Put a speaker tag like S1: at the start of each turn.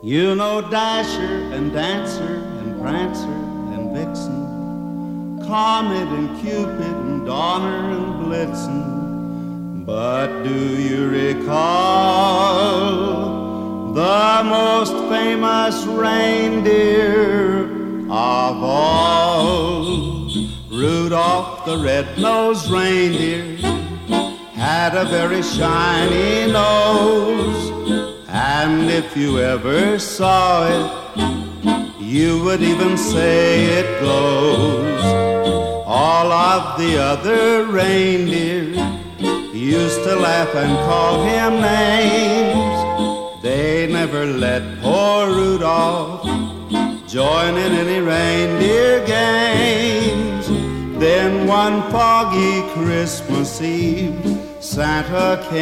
S1: You know Dasher and Dancer and Prancer and Vixen, Comet and Cupid and Donner and Blitzen. But do you recall the most famous reindeer of all? Rudolph the red-nosed reindeer had a very shiny nose, and if you ever saw it, you would even say it glows. All of the other reindeer used to laugh and call him names. They never let poor Rudolph join in any reindeer games. Then one foggy Christmas Eve, Santa came